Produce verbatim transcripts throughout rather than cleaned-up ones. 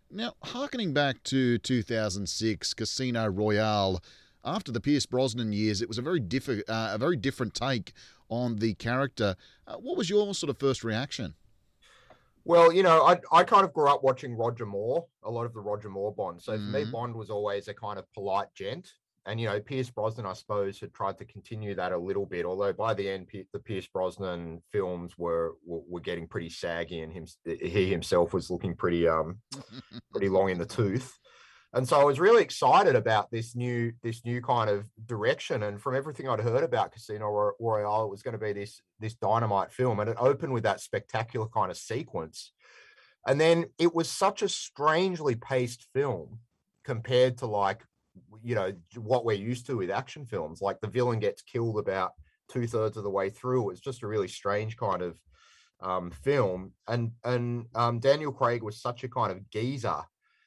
Now, harkening back to two thousand six Casino Royale, after the Pierce Brosnan years, it was a very diff- uh, a very different take on the character. Uh, what was your sort of first reaction? Well, you know, I I kind of grew up watching Roger Moore, a lot of the Roger Moore Bond. So for me, Mm. Bond was always a kind of polite gent. And, you know, Pierce Brosnan, I suppose, had tried to continue that a little bit. Although by the end, the Pierce Brosnan films were were, were getting pretty saggy, and him he himself was looking pretty um pretty long in the tooth. And so I was really excited about this new this new kind of direction. And from everything I'd heard about Casino Royale, it was going to be this this dynamite film, and it opened with that spectacular kind of sequence. And then it was such a strangely paced film compared to, like, you know, what we're used to with action films. Like, the villain gets killed about two thirds of the way through. It's just a really strange kind of um, film. And and um, Daniel Craig was such a kind of geezer.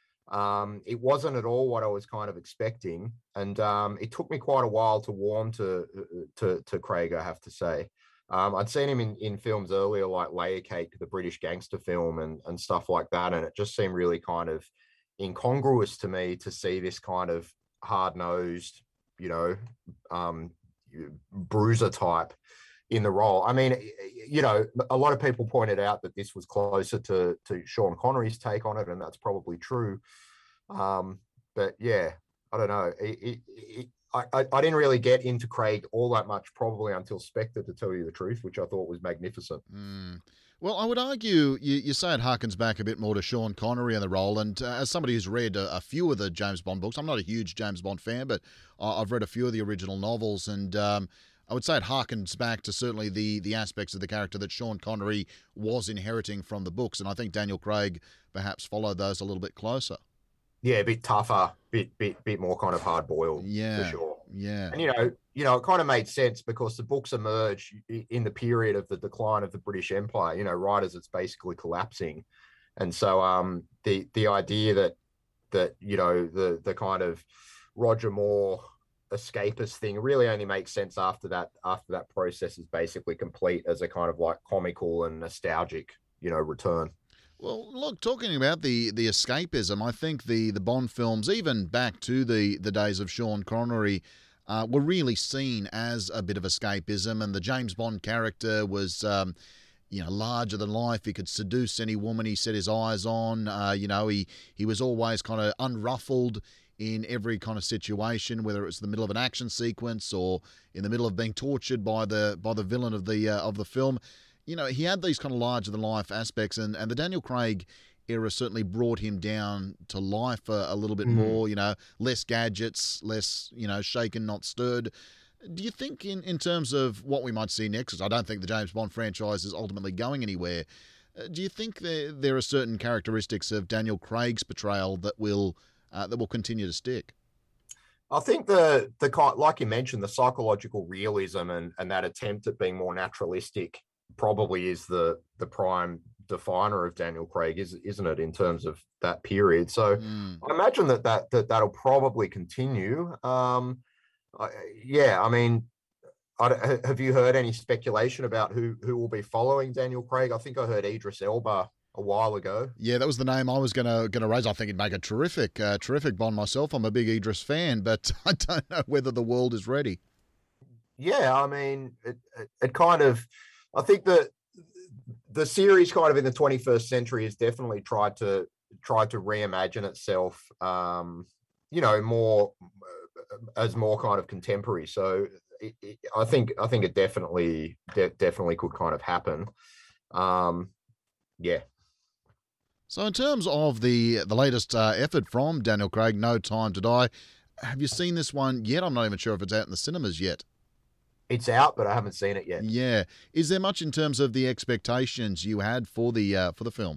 Um, it wasn't at all what I was kind of expecting, and um, it took me quite a while to warm to to, to Craig, I have to say. Um, I'd seen him in, in films earlier, like Layer Cake, the British gangster film, and and stuff like that, and it just seemed really kind of incongruous to me to see this kind of hard nosed, you know, um, bruiser type in the role. I mean, you know, a lot of people pointed out that this was closer to to Sean Connery's take on it, and that's probably true. Um, but yeah, I don't know. It, it, it, I, I didn't really get into Craig all that much, probably until Spectre, to tell you the truth, which I thought was magnificent. Mm. Well, I would argue you, you say it harkens back a bit more to Sean Connery in the role. And uh, as somebody who's read a, a few of the James Bond books, I'm not a huge James Bond fan, but I, I've read a few of the original novels, and um, I would say it harkens back to certainly the the aspects of the character that Sean Connery was inheriting from the books. And I think Daniel Craig perhaps followed those a little bit closer. Yeah, a bit tougher, bit bit bit more kind of hard boiled for Yeah, sure. yeah. And you know, you know, it kind of made sense because the books emerge in the period of the decline of the British Empire. You know, right as it's basically collapsing, and so um, the the idea that that you know the the kind of Roger Moore escapist thing really only makes sense after that after that process is basically complete as a kind of like comical and nostalgic, you know, return. Well, look, talking about the the escapism, I think the the Bond films, even back to the the days of Sean Connery, uh, were really seen as a bit of escapism, and the James Bond character was. Um, you know, larger than life. He could seduce any woman he set his eyes on. Uh, you know, he he was always kind of unruffled in every kind of situation, whether it was the middle of an action sequence or in the middle of being tortured by the by the villain of the uh, of the film. You know, he had these kind of larger than life aspects, and, and the Daniel Craig era certainly brought him down to life a, a little bit Mm. more. You know, less gadgets, less, you know, shaken not stirred. Do you think, in, in terms of what we might see next, because I don't think the James Bond franchise is ultimately going anywhere, uh, do you think there there are certain characteristics of Daniel Craig's portrayal that will uh, that will continue to stick? I think the the kind, like you mentioned, the psychological realism and and that attempt at being more naturalistic probably is the the prime definer of Daniel Craig, is isn't it, in terms of that period? So Mm. I imagine that that, that that'll probably continue. Um, I, yeah, I mean, I, have you heard any speculation about who who will be following Daniel Craig? I think I heard Idris Elba a while ago. Yeah, that was the name I was gonna gonna raise. I think it'd make a terrific uh, terrific Bond myself. I'm a big Idris fan, but I don't know whether the world is ready. Yeah, I mean, it, it, it kind of, I think that the series kind of in the twenty-first century has definitely tried to tried to reimagine itself, um, you know, more as more kind of contemporary. So it, it, I think I think it definitely de- definitely could kind of happen. Um, yeah. So, in terms of the the latest uh, effort from Daniel Craig, No Time to Die, have you seen this one yet? I'm not even sure if it's out in the cinemas yet. It's out, but I haven't seen it yet. Yeah, is there much in terms of the expectations you had for the uh, for the film?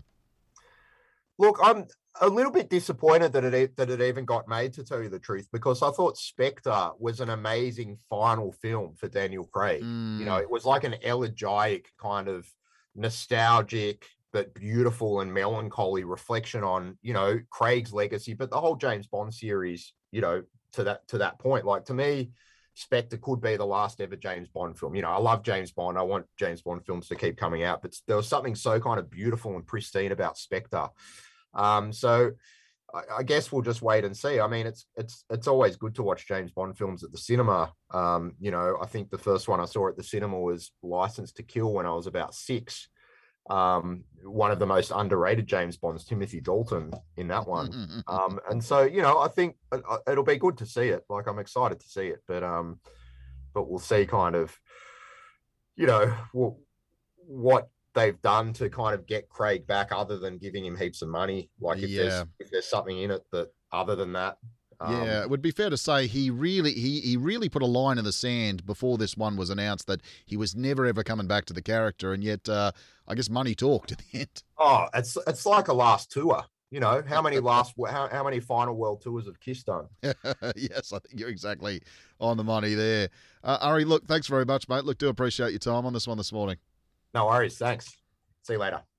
Look, I'm a little bit disappointed that it e, that it even got made, to tell you the truth, because I thought Spectre was an amazing final film for Daniel Craig. You know, Mm, it was like an elegiac kind of nostalgic but beautiful and melancholy reflection on, you know, Craig's legacy, but the whole James Bond series, you know, to that to that point. Like, to me, Spectre could be the last ever James Bond film. You know, I love James Bond. I want James Bond films to keep coming out, but there was something so kind of beautiful and pristine about Spectre. Um, so I, I guess we'll just wait and see. I mean, it's it's it's always good to watch James Bond films at the cinema. Um, you know, I think the first one I saw at the cinema was License to Kill when I was about six. Um, one of the most underrated James Bonds, Timothy Dalton, in that one. Um, and so, you know, I think it'll be good to see it. Like, I'm excited to see it, but um, but we'll see kind of, you know, what they've done to kind of get Craig back, other than giving him heaps of money. Like, if yeah. there's if there's something in it that other than that. Um, yeah, it would be fair to say he really he he really put a line in the sand before this one was announced that he was never ever coming back to the character, and yet uh, I guess money talked at the end. Oh, it's it's like a last tour. You know, how many last how, how many final world tours have Kiss done? Yes, I think you're exactly on the money there. Uh, Ari, look, thanks very much, mate. Look, do appreciate your time on this one this morning. No worries. Thanks. See you later.